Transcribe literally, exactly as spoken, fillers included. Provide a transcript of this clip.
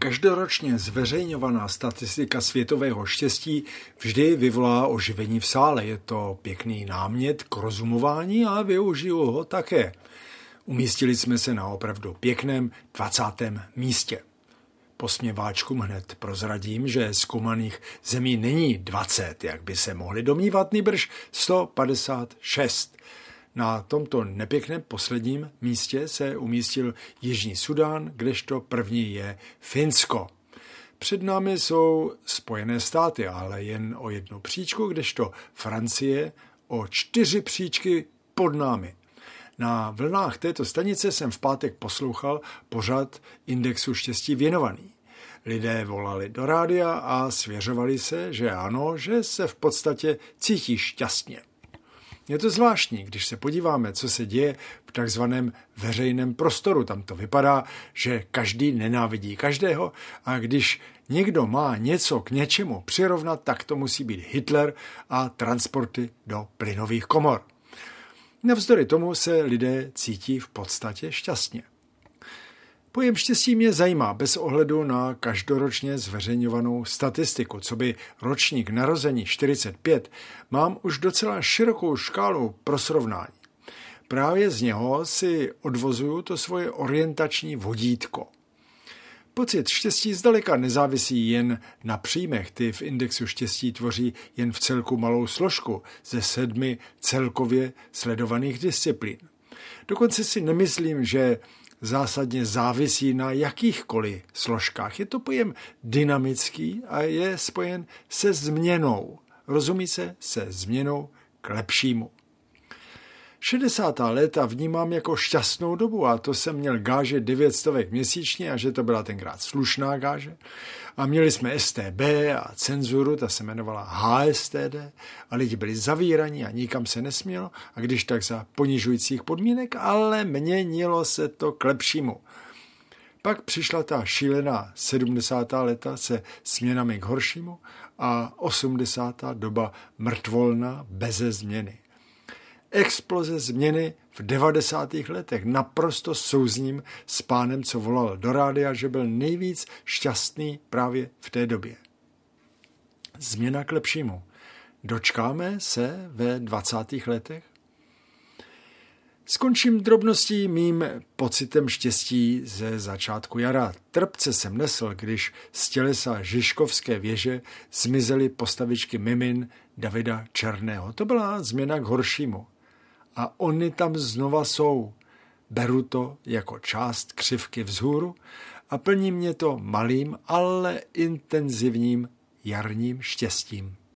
Každoročně zveřejňovaná statistika světového štěstí vždy vyvolá oživení v sále. Je to pěkný námět k rozumování a využiju ho také. Umístili jsme se na opravdu pěkném dvacátém místě. Posměváčkům hned prozradím, že zkoumaných zemí není dvacet, jak by se mohli domnívat, nýbrž sto padesát šest. Na tomto nepěkném posledním místě se umístil Jižní Súdán, kdežto první je Finsko. Před námi jsou Spojené státy, ale jen o jednu příčku, kdežto Francie o čtyři příčky pod námi. Na vlnách této stanice jsem v pátek poslouchal pořad Indexu štěstí věnovaný. Lidé volali do rádia a svěřovali se, že ano, že se v podstatě cítí šťastně. Je to zvláštní, když se podíváme, co se děje v takzvaném veřejném prostoru. Tam to vypadá, že každý nenávidí každého a když někdo má něco k něčemu přirovnat, tak to musí být Hitler a transporty do plynových komor. Navzdory tomu se lidé cítí v podstatě šťastně. Pojem štěstí mě zajímá bez ohledu na každoročně zveřejňovanou statistiku. Co by ročník narození čtyřicet pět, mám už docela širokou škálu pro srovnání. Právě z něho si odvozuju to svoje orientační vodítko. Pocit štěstí zdaleka nezávisí jen na příjmech, ty v indexu štěstí tvoří jen v celku malou složku ze sedmi celkově sledovaných disciplín. Dokonce si nemyslím, že zásadně závisí na jakýchkoliv složkách. Je to pojem dynamický a je spojen se změnou. Rozumí se se změnou k lepšímu. šedesátá léta vnímám jako šťastnou dobu a to jsem měl gáže devět stovek měsíčně a že to byla tenkrát slušná gáže. A měli jsme S T B a cenzuru, ta se jmenovala H S T D a lidi byli zavíraní a nikam se nesmělo a když tak za ponižujících podmínek, ale měnilo se to k lepšímu. Pak přišla ta šílená sedmdesátá léta se směnami k horšímu a osmdesátá doba mrtvolná beze změny. Exploze změny v devadesátých letech. Naprosto souzním s pánem, co volal do rádia, že byl nejvíc šťastný právě v té době. Změna k lepšímu. Dočkáme se ve dvacátých letech? Skončím drobností mým pocitem štěstí ze začátku jara. Trpce jsem nesl, když z tělesa Žižkovské věže zmizely postavičky mimin Davida Černého. To byla změna k horšímu. A oni tam znova jsou. Beru to jako část křivky vzhůru a plní mě to malým, ale intenzivním jarním štěstím.